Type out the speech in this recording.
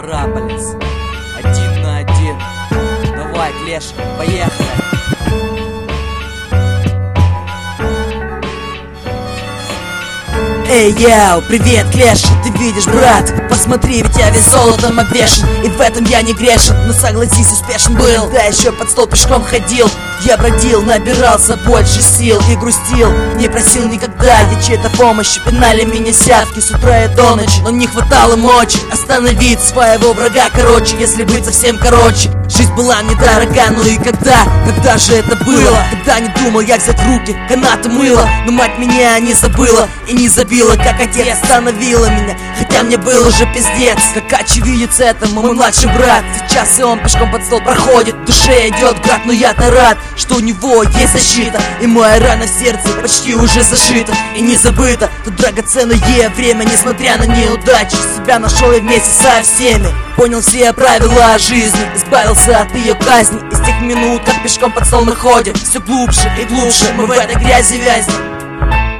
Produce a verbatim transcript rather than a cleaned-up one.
Ставрополец. Один на один. Давай, Клеш, поехали. Эй, яу, привет, Клеш, ты видишь, брат? Посмотри, ведь я весь золотом обвешан, и в этом я не грешен. Но согласись, успешен был, да еще под стол пешком ходил. Я бродил, набирался больше сил и грустил, не просил никогда я чьей-то помощи. Пинали меня сявки с утра и до ночи, но не хватало мочи остановить своего врага, короче, если быть совсем короче. Жизнь была мне дорога, ну и когда, когда же это было? Когда не думал я взять в руки канаты мыла, но мать меня не забыла и не забила, как отец остановила меня, хотя мне был уже пиздец. Как очевидец этому мой младший брат, сейчас и он пешком под стол проходит, в душе идет град, но я-то рад, что у него есть защита, и моя рана в сердце почти уже зашита и не забыта. Тут драгоценное время, несмотря на неудачи, себя нашел я вместе со всеми. Понял все правила жизни, избавился от ее казни. И с тех минут, как пешком под стол мы ходим, все глубже и глубже мы в этой грязи вязнем.